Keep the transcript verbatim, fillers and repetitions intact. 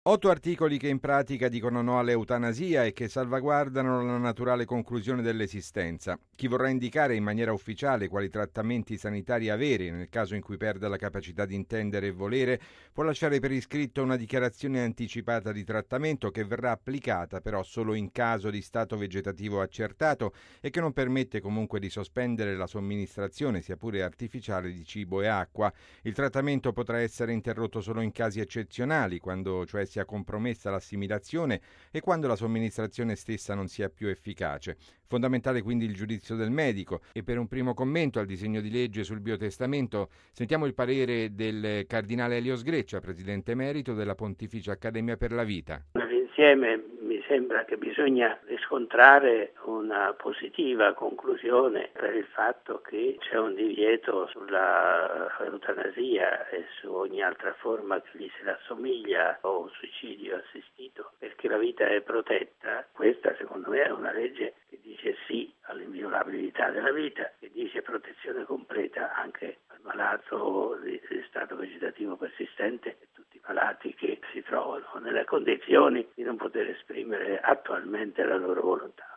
Otto articoli che in pratica dicono no all'eutanasia e che salvaguardano la naturale conclusione dell'esistenza. Chi vorrà indicare in maniera ufficiale quali trattamenti sanitari avere nel caso in cui perda la capacità di intendere e volere può lasciare per iscritto una dichiarazione anticipata di trattamento che verrà applicata però solo in caso di stato vegetativo accertato e che non permette comunque di sospendere la somministrazione, sia pure artificiale, di cibo e acqua. Il trattamento potrà essere interrotto solo in casi eccezionali, quando cioè sia compromessa l'assimilazione e quando la somministrazione stessa non sia più efficace. Fondamentale quindi il giudizio del medico e per un primo commento al disegno di legge sul biotestamento sentiamo il parere del cardinale Elio Sgreccia, presidente emerito della Pontificia Accademia per la Vita. Nell'insieme mi sembra che bisogna riscontrare una positiva conclusione per il fatto che c'è un divieto sulla eutanasia e su ogni altra forma che gli si rassomiglia o suicidio assistito, perché la vita è protetta. Questa secondo me è una legge che dice sì all'inviolabilità della vita, che dice protezione completa anche al malato di, di stato vegetativo persistente e tutti i malati che si trovano nelle condizioni di non poter esprimere attualmente la loro volontà.